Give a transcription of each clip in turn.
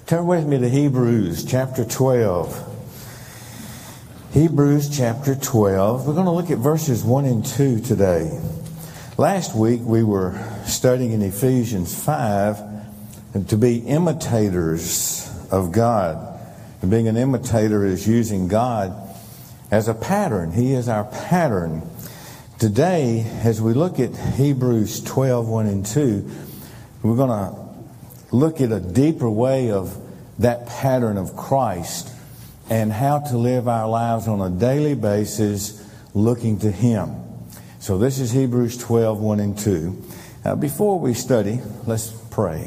Turn with me to Hebrews chapter 12. Hebrews chapter 12. We're going to look at verses 1 and 2 today. Last week we were studying in Ephesians 5 to be imitators of God. And being an imitator is using God as a pattern. He is our pattern. Today, as we look at Hebrews 12, 1 and 2, we're going to look at a deeper way of that pattern of Christ and how to live our lives on a daily basis looking to Him. So this is Hebrews 12, 1 and 2. Now, before we study, let's pray.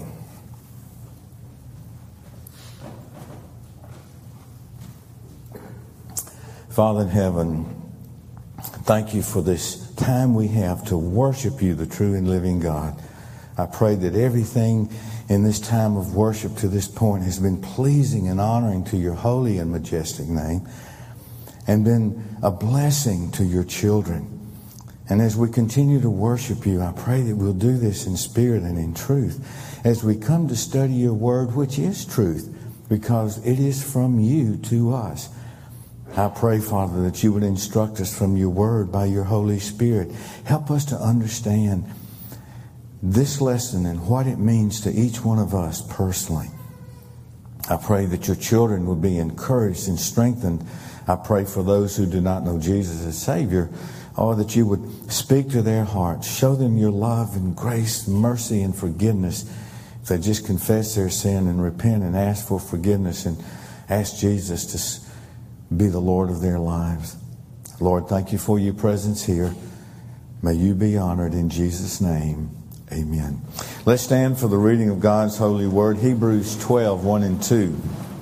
Father in heaven, thank you for this time we have to worship you, the true and living God. I pray that everything in this time of worship to this point has been pleasing and honoring to your holy and majestic name and been a blessing to your children. And as we continue to worship you, I pray that we'll do this in spirit and in truth as we come to study your word, which is truth, because it is from you to us. I pray, Father, that you would instruct us from your word by your Holy Spirit. Help us to understand this lesson and what it means to each one of us personally. I pray that your children will be encouraged and strengthened. I pray for those who do not know Jesus as Savior, or that you would speak to their hearts, show them your love and grace, mercy and forgiveness. If they just confess their sin and repent and ask for forgiveness and ask Jesus to be the Lord of their lives. Lord, thank you for your presence here. May you be honored in Jesus' name. Amen. Let's stand for the reading of God's holy word. Hebrews 12, 1 and 2.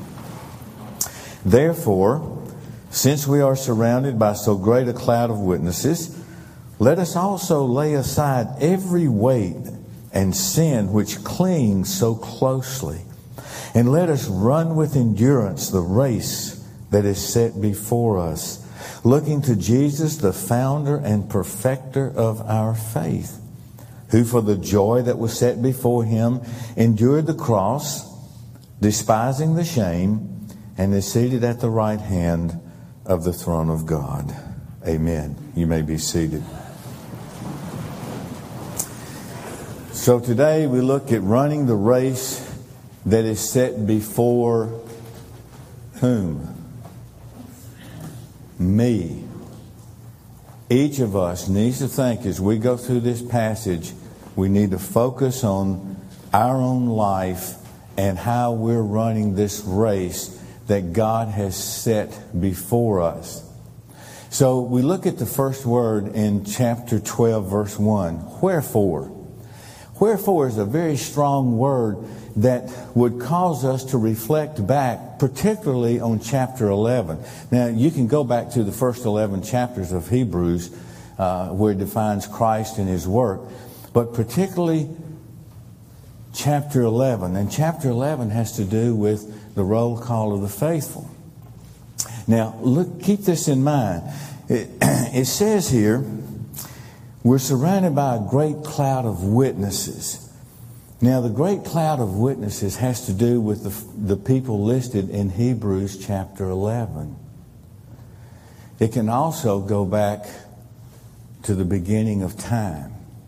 Therefore, since we are surrounded by so great a cloud of witnesses, let us also lay aside every weight and sin which clings so closely, and let us run with endurance the race that is set before us, looking to Jesus, the founder and perfecter of our faith, who for the joy that was set before him endured the cross, despising the shame, and is seated at the right hand of the throne of God. Amen. You may be seated. So today we look at running the race that is set before whom? Me. Each of us needs to think as we go through this passage, we need to focus on our own life and how we're running this race that God has set before us. So we look at the first word in chapter 12, verse 1. Wherefore. Wherefore is a very strong word that would cause us to reflect back, particularly on chapter 11. Now, you can go back to the first 11 chapters of Hebrews, where it defines Christ and His work, but particularly chapter 11. And chapter 11 has to do with the roll call of the faithful. Now, look, keep this in mind. It says here, we're surrounded by a great cloud of witnesses. Now, the great cloud of witnesses has to do with the people listed in Hebrews chapter 11. It can also go back to the beginning of time.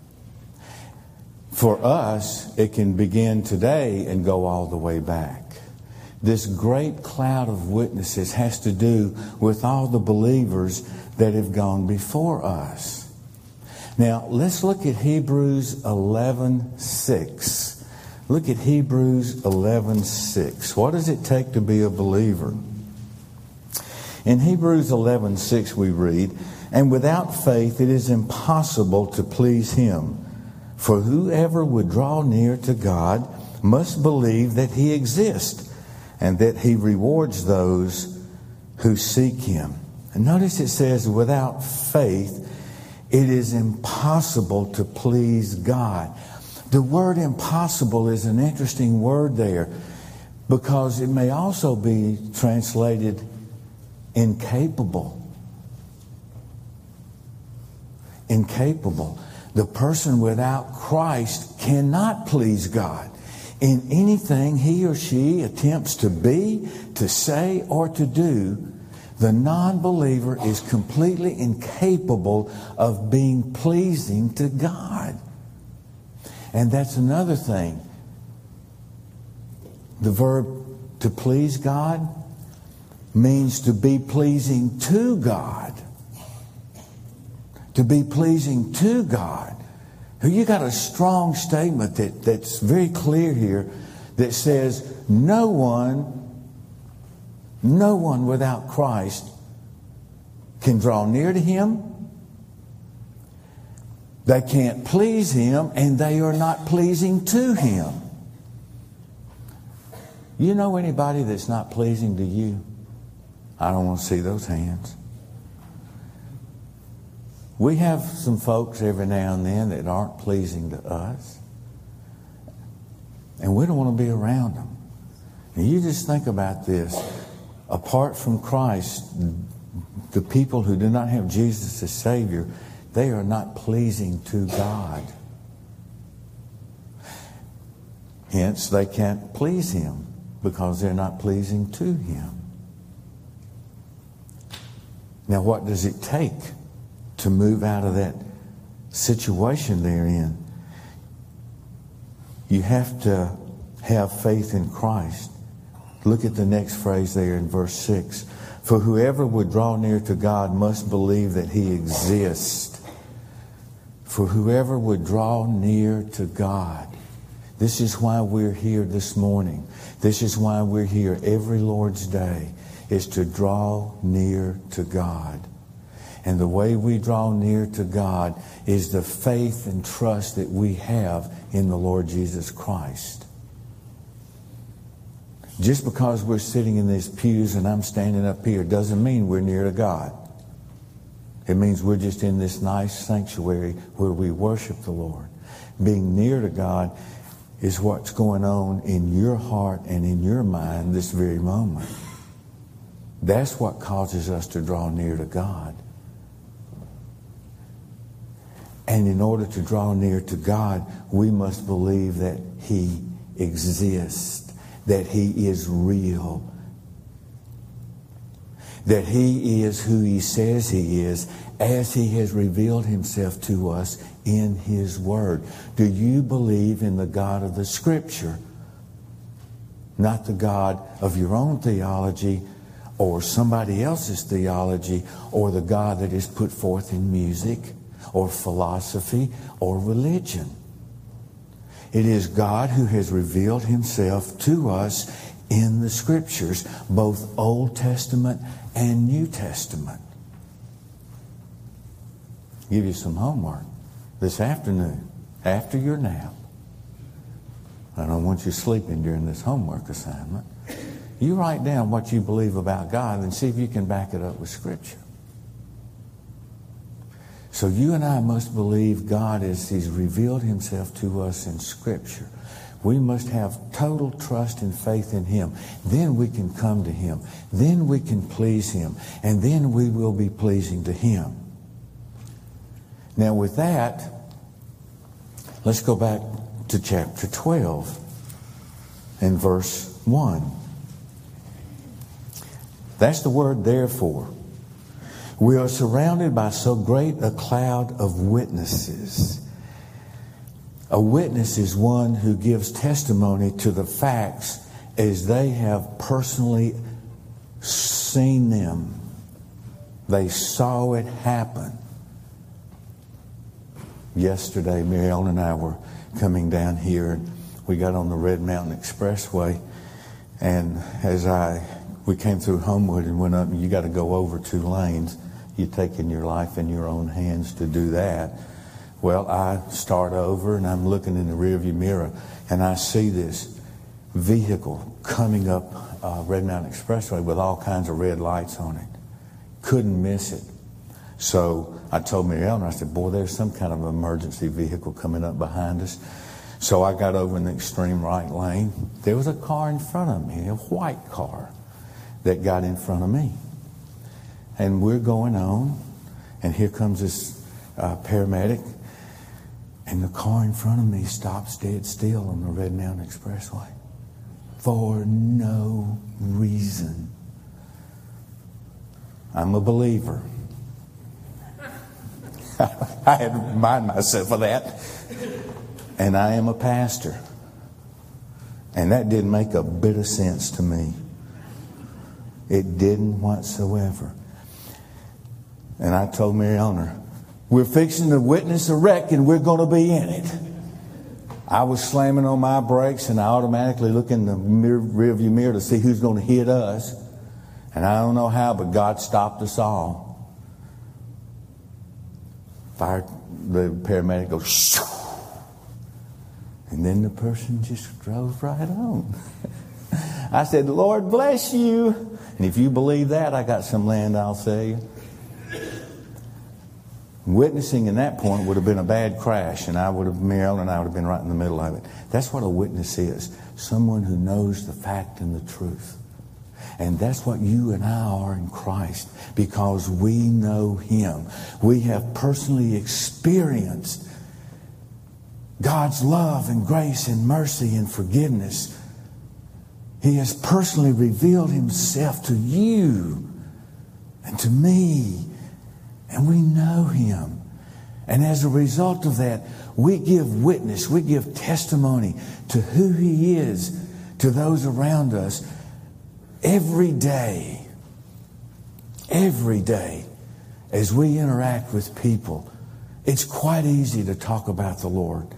For us, it can begin today and go all the way back. This great cloud of witnesses has to do with all the believers that have gone before us. Now, let's look at Hebrews 11:6. Look at Hebrews 11:6. What does it take to be a believer? In Hebrews 11:6 we read, "And without faith it is impossible to please Him. For whoever would draw near to God must believe that He exists, and that He rewards those who seek Him." And notice it says, without faith it is impossible to please God. The word impossible is an interesting word there because it may also be translated incapable. Incapable. The person without Christ cannot please God. in anything he or she attempts to be, to say, or to do, the non-believer is completely incapable of being pleasing to God. And that's another thing. The verb to please God means to be pleasing to God. To be pleasing to God. You got a strong statement that's very clear here that says no one without Christ can draw near to Him. They can't please Him, and they are not pleasing to Him. You know anybody that's not pleasing to you? I don't want to see those hands. We have some folks every now and then that aren't pleasing to us. And we don't want to be around them. And you just think about this. Apart from Christ, the people who do not have Jesus as Savior, they are not pleasing to God. Hence, they can't please Him because they're not pleasing to Him. Now, what does it take to move out of that situation they're in? You have to have faith in Christ. Look at the next phrase there in verse 6. For whoever would draw near to God must believe that He exists. For whoever would draw near to God. This is why we're here this morning. This is why we're here every Lord's Day, is to draw near to God. And the way we draw near to God is the faith and trust that we have in the Lord Jesus Christ. Just because we're sitting in these pews and I'm standing up here doesn't mean we're near to God. It means we're just in this nice sanctuary where we worship the Lord. Being near to God is what's going on in your heart and in your mind this very moment. That's what causes us to draw near to God. And in order to draw near to God, we must believe that He exists, that He is real, that He is who He says He is, as He has revealed Himself to us in His Word. Do you believe in the God of the Scripture? Not the God of your own theology or somebody else's theology, or the God that is put forth in music or philosophy or religion. It is God who has revealed Himself to us in the Scriptures, both Old Testament and New Testament. I'll give you some homework this afternoon after your nap. I don't want you sleeping during this homework assignment. You write down what you believe about God and see if you can back it up with Scripture. So you and I must believe God as He's revealed Himself to us in Scripture. We must have total trust and faith in Him. Then we can come to Him. Then we can please Him. And then we will be pleasing to Him. Now with that, let's go back to chapter 12 and verse 1. That's the word therefore. We are surrounded by so great a cloud of witnesses. A witness is one who gives testimony to the facts as they have personally seen them. They saw it happen. Yesterday, Mary Ellen and I were coming down here, and we got on the Red Mountain Expressway, and as we came through Homewood and went up, and you got to go over 2 lanes. You're taking your life in your own hands to do that. Well, I start over and I'm looking in the rearview mirror and I see this vehicle coming up Red Mountain Expressway with all kinds of red lights on it. Couldn't miss it. So I told Mary Ellen, I said, boy, there's some kind of emergency vehicle coming up behind us. So I got over in the extreme right lane. There was a car in front of me, a white car that got in front of me. And we're going on, and here comes this paramedic And the car in front of me stops dead still on the Red Mountain Expressway. For no reason. I'm a believer. I had to remind myself of that. And I am a pastor. And that didn't make a bit of sense to me. It didn't whatsoever. And I told Mary Eleanor, we're fixing to witness a wreck and we're going to be in it. I was slamming on my brakes and I automatically look in the rearview mirror to see who's going to hit us. And I don't know how, but God stopped us all. The paramedic goes, shoo! And then the person just drove right on. I said, Lord bless you. And if you believe that, I got some land I'll sell you. Witnessing in that point would have been a bad crash, and Meryl and I would have been right in the middle of it. That's what a witness is. Someone who knows the fact and the truth. And that's what you and I are in Christ, because we know Him. We have personally experienced God's love and grace and mercy and forgiveness. He has personally revealed Himself to you and to me. And we know Him. And as a result of that, we give witness, we give testimony to who He is to those around us every day. Every day, as we interact with people, it's quite easy to talk about the Lord.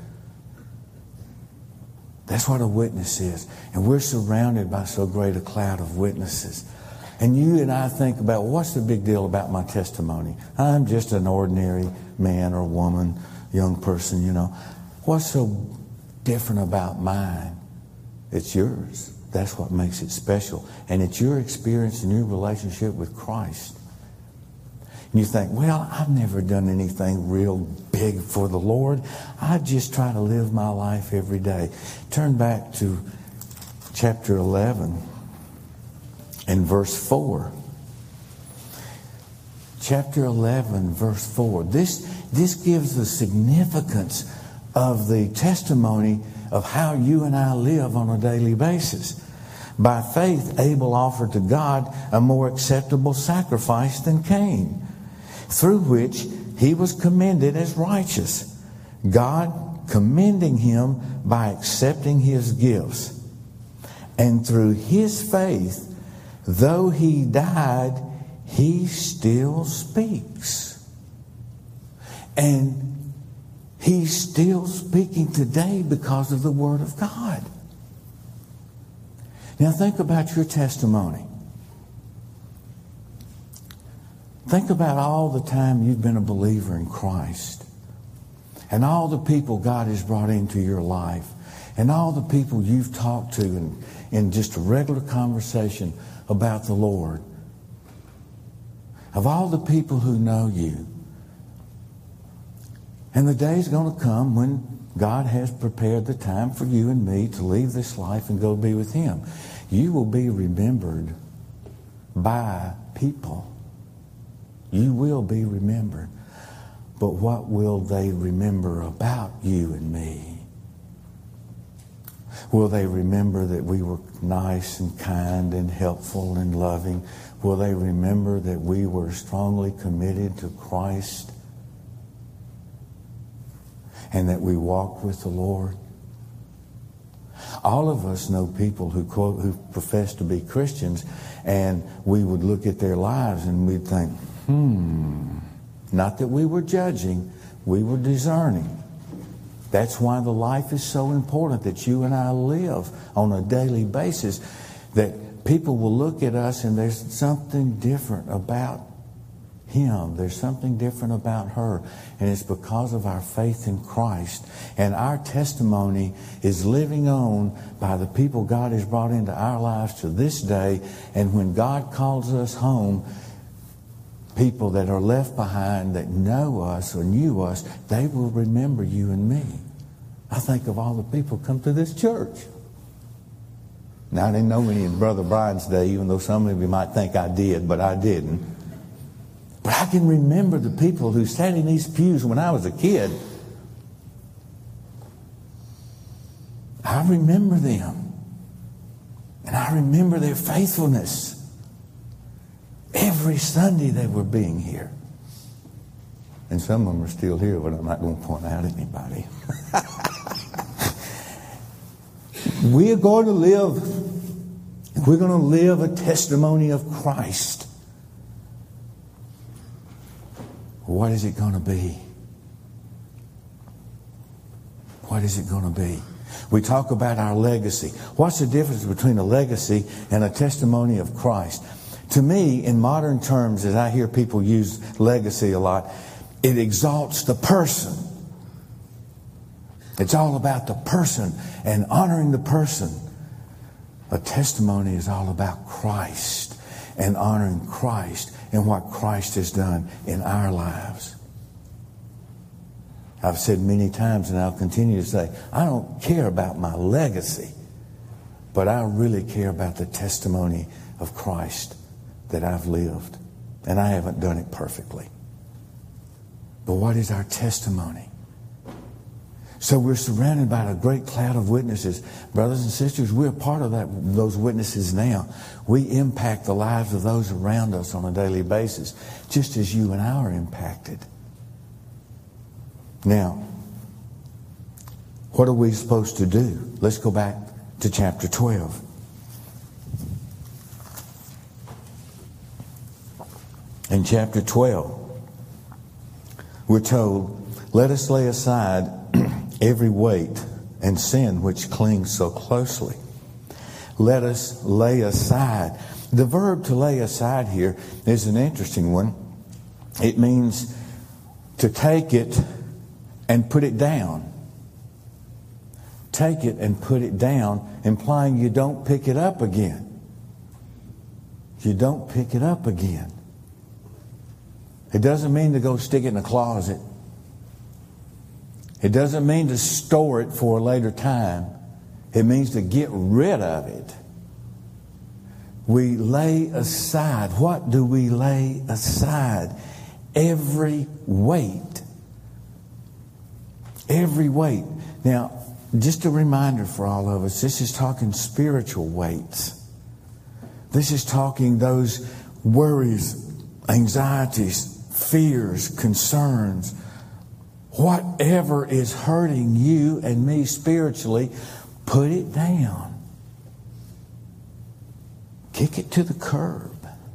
That's what a witness is. And we're surrounded by so great a cloud of witnesses. And you and I think about, what's the big deal about my testimony? I'm just an ordinary man or woman, young person, you know. What's so different about mine? It's yours. That's what makes it special. And it's your experience and your relationship with Christ. And you think, well, I've never done anything real big for the Lord. I just try to live my life every day. Turn back to chapter 11. In verse 4. Chapter 11, verse 4. This gives the significance of the testimony of how you and I live on a daily basis. By faith, Abel offered to God a more acceptable sacrifice than Cain, through which he was commended as righteous, God commending him by accepting his gifts. And through his faith, though he died, he still speaks. And he's still speaking today because of the Word of God. Now think about your testimony. Think about all the time you've been a believer in Christ. And all the people God has brought into your life. And all the people you've talked to in just a regular conversation about the Lord. Of all the people who know you. And the day's going to come when God has prepared the time for you and me to leave this life and go be with Him. You will be remembered by people. You will be remembered. But what will they remember about you and me? Will they remember that we were nice and kind and helpful and loving? Will they remember that we were strongly committed to Christ and that we walked with the Lord? All of us know people who profess to be Christians, and we would look at their lives and we'd think, not that we were judging, we were discerning. That's why the life is so important that you and I live on a daily basis, that people will look at us and there's something different about him. There's something different about her. And it's because of our faith in Christ. And our testimony is living on by the people God has brought into our lives to this day. And when God calls us home, people that are left behind that know us or knew us, they will remember you and me. I think of all the people come to this church. Now, I didn't know any in Brother Brian's day, even though some of you might think I did, but I didn't. But I can remember the people who sat in these pews when I was a kid. I remember them. And I remember their faithfulness. Every Sunday they were being here. And some of them are still here, but I'm not going to point out anybody. We're going to live a testimony of Christ. What is it going to be? What is it going to be? We talk about our legacy. What's the difference between a legacy and a testimony of Christ? To me, in modern terms, as I hear people use legacy a lot, it exalts the person. It's all about the person and honoring the person. A testimony is all about Christ and honoring Christ and what Christ has done in our lives. I've said many times, and I'll continue to say, I don't care about my legacy, but I really care about the testimony of Christ that I've lived. And I haven't done it perfectly. But what is our testimony? So we're surrounded by a great cloud of witnesses. Brothers and sisters, we're part of those witnesses now. We impact the lives of those around us on a daily basis, just as you and I are impacted. Now, what are we supposed to do? Let's go back to chapter 12. In chapter 12, we're told, let us lay aside every weight and sin which clings so closely. Let us lay aside. The verb to lay aside here is an interesting one. It means to take it and put it down. Take it and put it down, implying you don't pick it up again. You don't pick it up again. It doesn't mean to go stick it in a closet. It doesn't mean to store it for a later time. It means to get rid of it. We lay aside. What do we lay aside? Every weight. Every weight. Now, just a reminder for all of us, this is talking spiritual weights. This is talking those worries, anxieties, fears, concerns, whatever is hurting you and me spiritually, put it down. Kick it to the curb.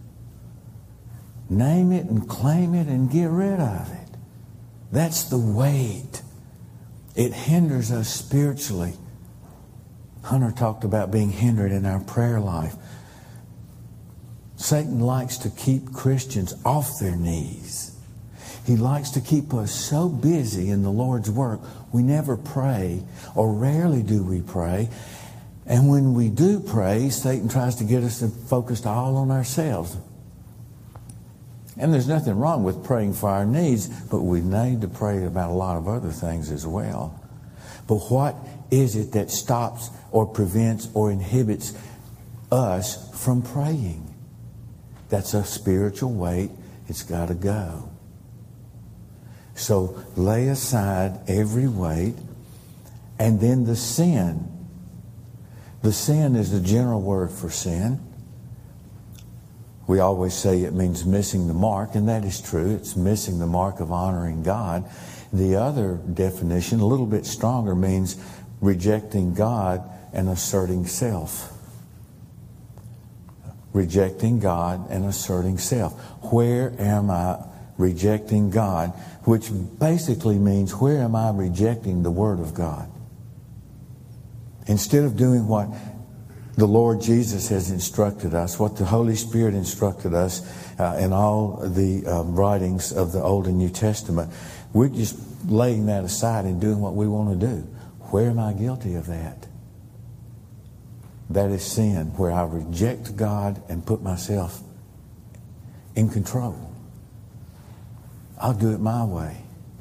Name it and claim it and get rid of it. That's the weight. It hinders us spiritually. Hunter talked about being hindered in our prayer life. Satan likes to keep Christians off their knees. He likes to keep us so busy in the Lord's work, we never pray, or rarely do we pray. And when we do pray, Satan tries to get us focused all on ourselves. And there's nothing wrong with praying for our needs, but we need to pray about a lot of other things as well. But what is it that stops or prevents or inhibits us from praying? That's a spiritual weight. It's got to go. So lay aside every weight. And then the sin. The sin is the general word for sin. We always say it means missing the mark, and that is true. It's missing the mark of honoring God. The other definition, a little bit stronger, means rejecting God and asserting self. Rejecting God and asserting self. Where am I rejecting God? Which basically means, where am I rejecting the Word of God? Instead of doing what the Lord Jesus has instructed us, what the Holy Spirit instructed us in all the writings of the Old and New Testament, we're just laying that aside and doing what we want to do. Where am I guilty of that? That is sin, where I reject God and put myself in control. I'll do it my way.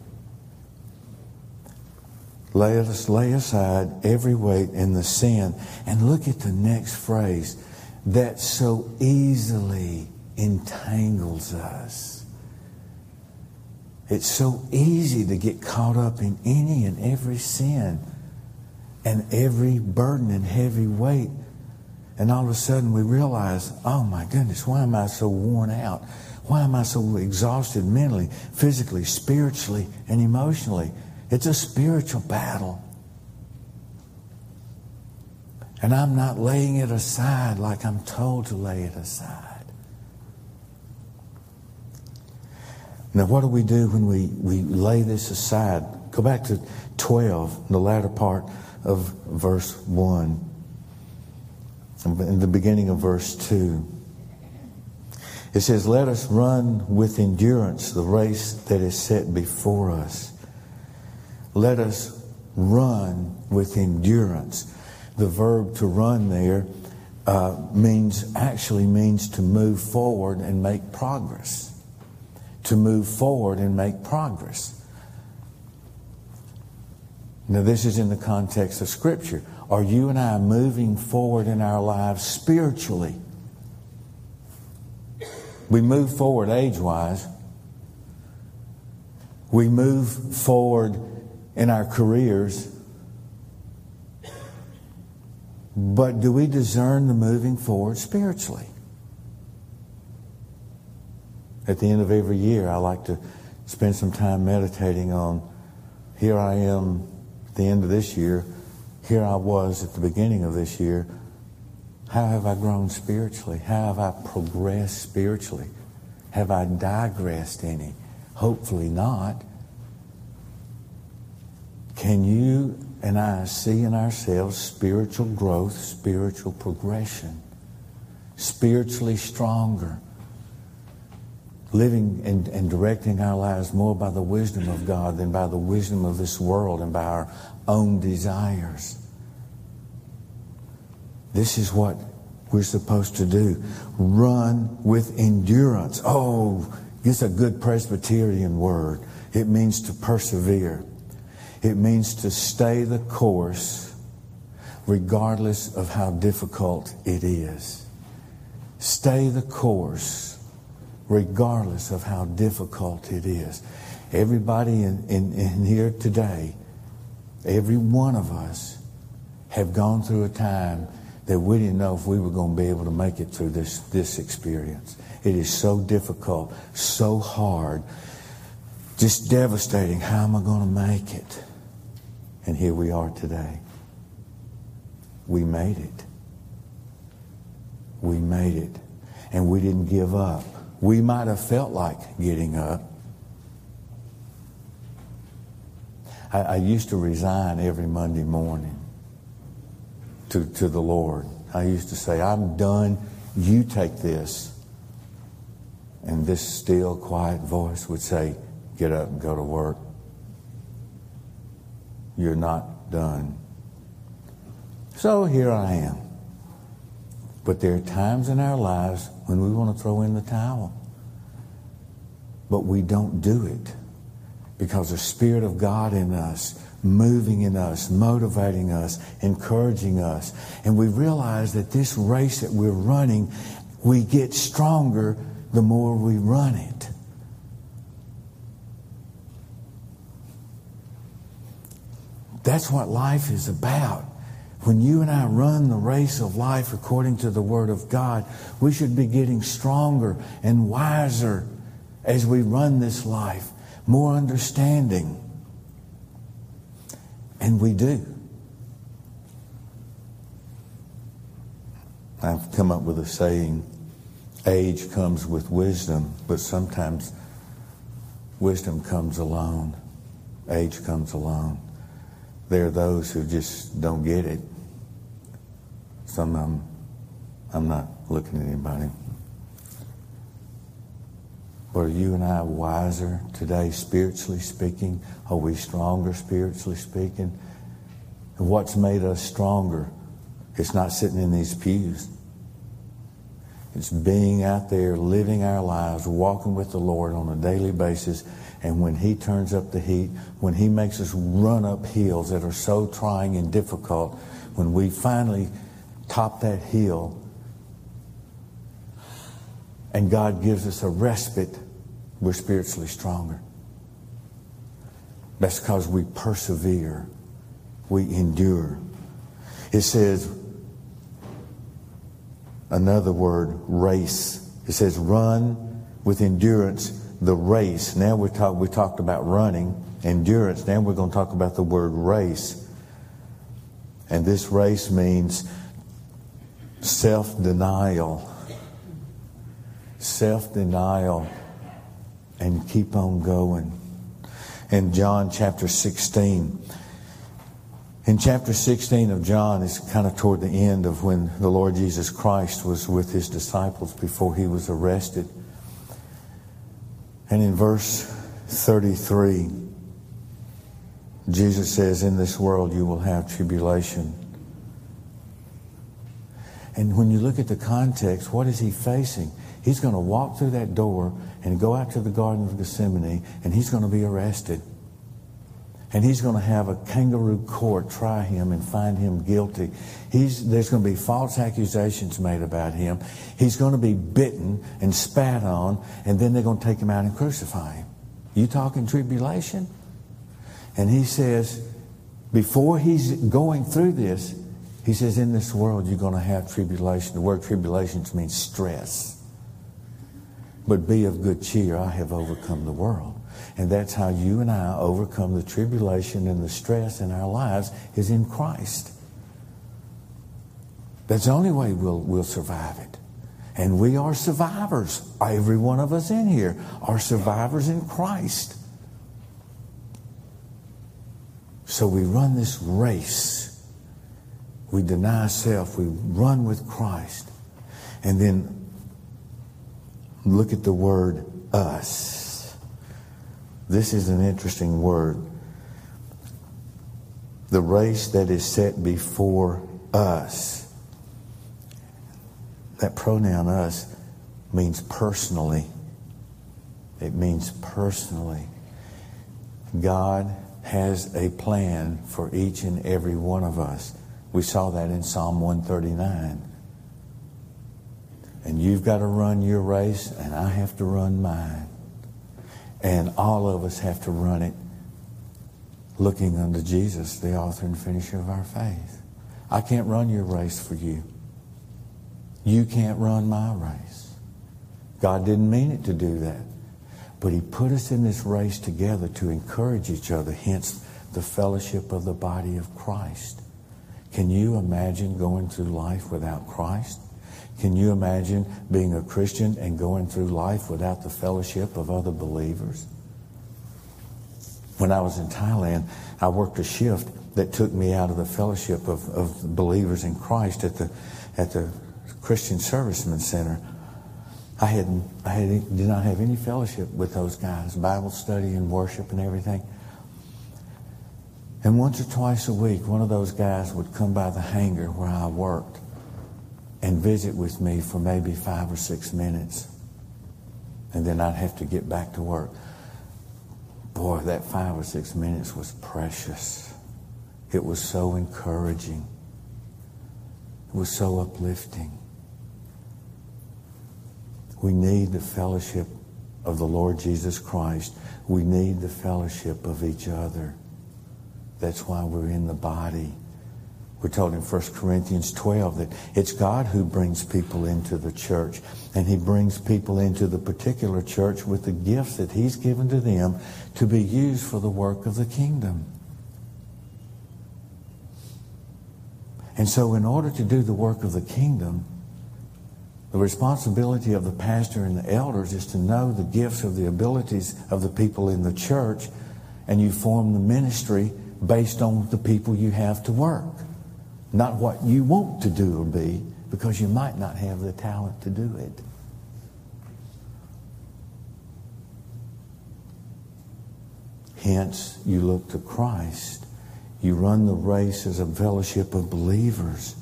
Let us lay aside every weight and the sin. And look at the next phrase. That so easily entangles us. It's so easy to get caught up in any and every sin. and every burden and heavy weight. And all of a sudden we realize, oh my goodness, why am I so worn out? Why am I so exhausted mentally, physically, spiritually, and emotionally? It's a spiritual battle. And I'm not laying it aside like I'm told to lay it aside. Now, what do we do when we lay this aside? Go back to 12, the latter part of verse 1, in the beginning of verse 2. It says, let us run with endurance the race that is set before us. Let us run with endurance. The verb to run there means to move forward and make progress. To move forward and make progress. Now this is in the context of Scripture. Are you and I moving forward in our lives spiritually? We move forward age-wise. We move forward in our careers. But do we discern the moving forward spiritually? At the end of every year, I like to spend some time meditating on, here I am at the end of this year, here I was at the beginning of this year. How have I grown spiritually? How have I progressed spiritually? Have I digressed any? Hopefully not. Can you and I see in ourselves spiritual growth, spiritual progression, spiritually stronger, living and directing our lives more by the wisdom of God than by the wisdom of this world and by our own desires? This is what we're supposed to do. Run with endurance. Oh, it's a good Presbyterian word. It means to persevere. It means to stay the course regardless of how difficult it is. Stay the course regardless of how difficult it is. Everybody in here today, every one of us have gone through a time that we didn't know if we were going to be able to make it through this experience. It is so difficult, so hard, just devastating. How am I going to make it? And here we are today. We made it. We made it. And we didn't give up. We might have felt like getting up. I used to resign every Monday morning to the Lord. I used to say, I'm done. You take this. And this still, quiet voice would say, get up and go to work. You're not done. So here I am. But there are times in our lives when we want to throw in the towel. But we don't do it because the Spirit of God in us, moving in us, motivating us, encouraging us. And we realize that this race that we're running, we get stronger the more we run it. That's what life is about. When you and I run the race of life according to the Word of God, we should be getting stronger and wiser as we run this life, more understanding. And we do. I've come up with a saying, age comes with wisdom, but sometimes wisdom comes alone. Age comes alone. There are those who just don't get it. Some of them, I'm not looking at anybody. But are you and I wiser today, spiritually speaking? Are we stronger, spiritually speaking? And what's made us stronger? It's not sitting in these pews. It's being out there, living our lives, walking with the Lord on a daily basis. And when He turns up the heat, when He makes us run up hills that are so trying and difficult, when we finally top that hill and God gives us a respite, we're spiritually stronger. That's because we persevere. We endure. It says, another word, race. It says run with endurance the race. Now we talked about running, endurance. Now we're going to talk about the word race. And this race means self-denial. Self-denial and keep on going. In John chapter 16. In chapter 16 of John is kind of toward the end of when the Lord Jesus Christ was with his disciples before he was arrested. And in verse 33, Jesus says, in this world you will have tribulation. And when you look at the context, what is he facing? He's going to walk through that door and go out to the Garden of Gethsemane, and he's going to be arrested. And he's going to have a kangaroo court try him and find him guilty. There's going to be false accusations made about him. He's going to be bitten and spat on, and then they're going to take him out and crucify him. You talking tribulation? And he says, before he's going through this, he says, in this world you're going to have tribulation. The word tribulation means stress. But be of good cheer, I have overcome the world. And that's how you and I overcome the tribulation and the stress in our lives, is in Christ. That's the only way we'll survive it. And we are survivors. Every one of us in here are survivors in Christ. So we run this race. We deny self. We run with Christ. And then look at the word us. This is an interesting word. The race that is set before us. That pronoun us means personally. It means personally. God has a plan for each and every one of us. We saw that in Psalm 139. And you've got to run your race, and I have to run mine. And all of us have to run it looking unto Jesus, the author and finisher of our faith. I can't run your race for you. You can't run my race. God didn't mean it to do that. But he put us in this race together to encourage each other, hence the fellowship of the body of Christ. Can you imagine going through life without Christ? Can you imagine being a Christian and going through life without the fellowship of other believers? When I was in Thailand, I worked a shift that took me out of the fellowship of believers in Christ at the Christian Servicemen Center. I did not have any fellowship with those guys, Bible study and worship and everything. And once or twice a week, one of those guys would come by the hangar where I worked and visit with me for maybe 5 or 6 minutes. And then I'd have to get back to work. Boy, that 5 or 6 minutes was precious. It was so encouraging. It was so uplifting. We need the fellowship of the Lord Jesus Christ. We need the fellowship of each other. That's why we're in the body. We're told in 1 Corinthians 12 that it's God who brings people into the church. And he brings people into the particular church with the gifts that he's given to them to be used for the work of the kingdom. And so in order to do the work of the kingdom, the responsibility of the pastor and the elders is to know the gifts of the abilities of the people in the church, and you form the ministry based on the people you have to work. Not what you want to do or be, because you might not have the talent to do it. Hence, you look to Christ. You run the race as a fellowship of believers.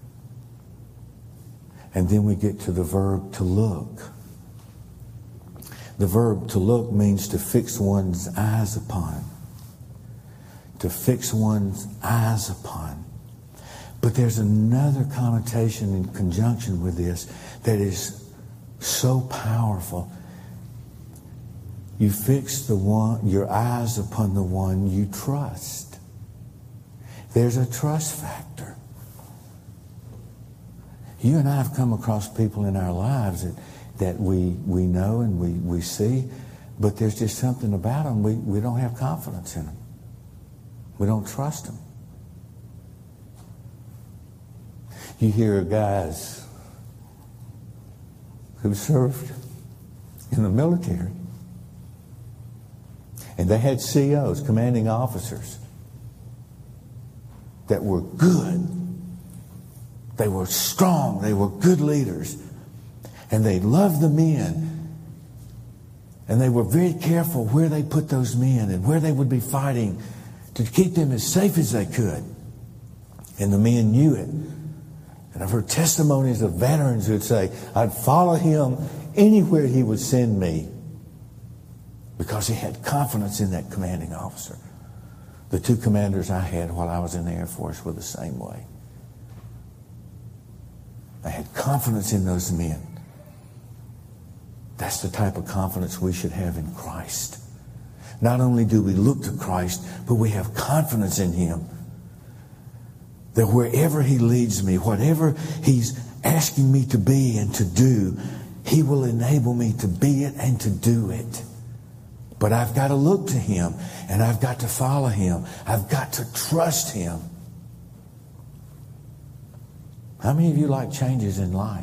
And then we get to the verb to look. The verb to look means to fix one's eyes upon. To fix one's eyes upon. But there's another connotation in conjunction with this that is so powerful. You fix your eyes upon the one you trust. There's a trust factor. You and I have come across people in our lives that we know and we see, but there's just something about them. We don't have confidence in them. We don't trust them. You hear guys who served in the military, and they had COs, commanding officers, that were good. They were strong. They were good leaders. And they loved the men. And they were very careful where they put those men and where they would be fighting to keep them as safe as they could. And the men knew it. And I've heard testimonies of veterans who would say, I'd follow him anywhere he would send me, because he had confidence in that commanding officer. The two commanders I had while I was in the Air Force were the same way. I had confidence in those men. That's the type of confidence we should have in Christ. Not only do we look to Christ, but we have confidence in Him. That wherever He leads me, whatever He's asking me to be and to do, He will enable me to be it and to do it. But I've got to look to Him, and I've got to follow Him. I've got to trust Him. How many of you like changes in life?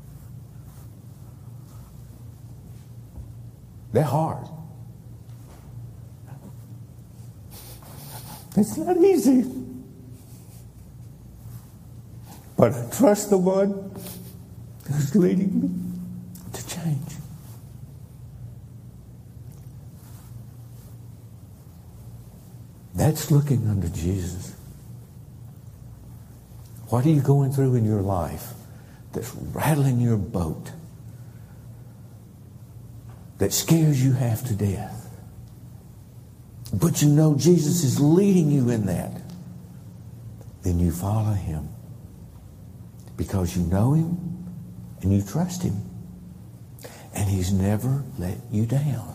They're hard. It's not easy. But I trust the one who's leading me to change. That's looking unto Jesus. What are you going through in your life that's rattling your boat, that scares you half to death? But you know Jesus is leading you in that. Then you follow Him because you know Him and you trust Him. And He's never let you down.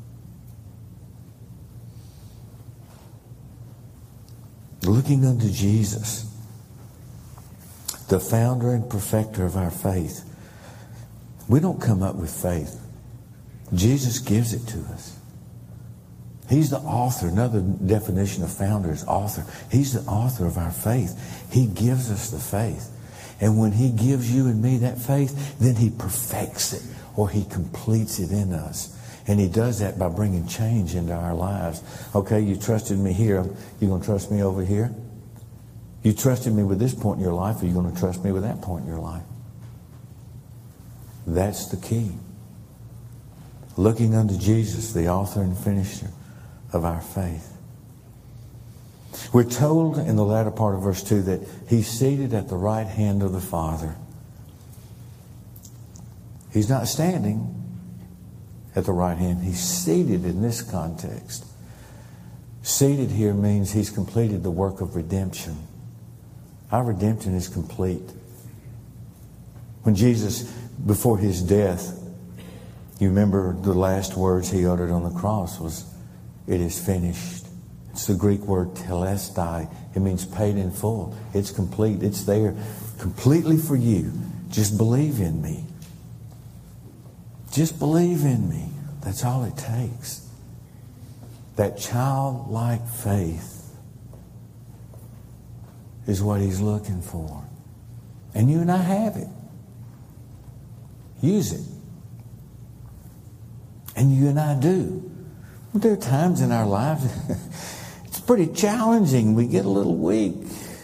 Looking unto Jesus, the founder and perfecter of our faith. We don't come up with faith. Jesus gives it to us. He's the author. Another definition of founder is author. He's the author of our faith. He gives us the faith. And when He gives you and me that faith, then He perfects it, or He completes it in us. And He does that by bringing change into our lives. Okay, you trusted me here. You going to trust me over here? You trusted me with this point in your life. Are you going to trust me with that point in your life? That's the key. Looking unto Jesus, the author and finisher of our faith. We're told in the latter part of verse 2 that He's seated at the right hand of the Father. He's not standing at the right hand. He's seated in this context. Seated here means He's completed the work of redemption. Our redemption is complete. When Jesus, before His death, you remember the last words He uttered on the cross was, "It is finished." It's the Greek word telestai. It means paid in full. It's complete. It's there completely for you. Just believe in me. Just believe in me. That's all it takes. That childlike faith is what He's looking for. And you and I have it. Use it. And you and I do. There are times in our lives it's pretty challenging. We get a little weak.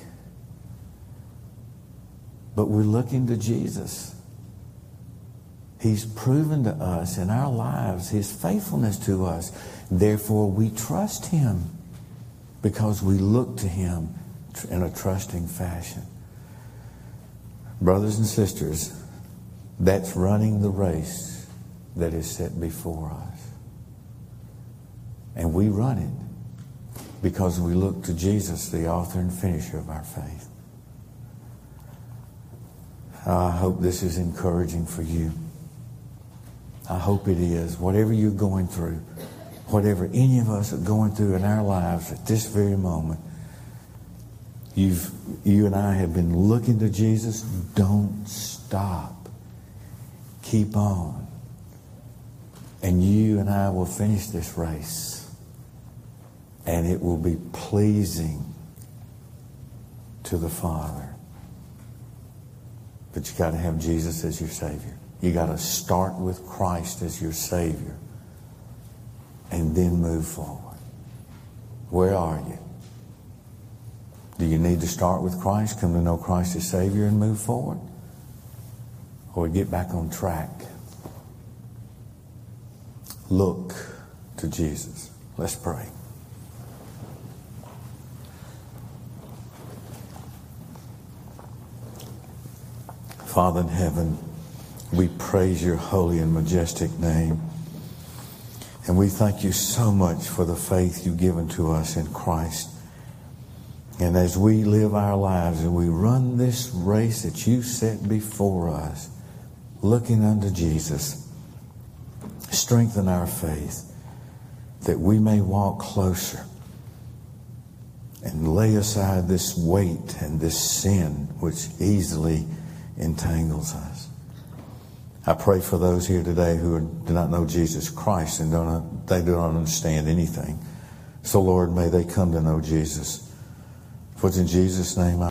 But we're looking to Jesus. He's proven to us in our lives His faithfulness to us. Therefore, we trust Him because we look to Him in a trusting fashion. Brothers and sisters, that's running the race that is set before us. And we run it because we look to Jesus, the author and finisher of our faith. I hope this is encouraging for you. I hope it is. Whatever you're going through, whatever any of us are going through in our lives at this very moment, You and I have been looking to Jesus. Don't stop. Keep on. And you and I will finish this race. And it will be pleasing to the Father. But you got to have Jesus as your Savior. You got to start with Christ as your Savior. And then move forward. Where are you? Do you need to start with Christ, come to know Christ as Savior and move forward? Or get back on track? Look to Jesus. Let's pray. Father in heaven, we praise your holy and majestic name. And we thank you so much for the faith you've given to us in Christ. And as we live our lives and we run this race that you set before us, looking unto Jesus, strengthen our faith that we may walk closer and lay aside this weight and this sin which easily entangles us. I pray for those here today who do not know Jesus Christ and they do not understand anything. So Lord, may they come to know Jesus. For it's in Jesus' name I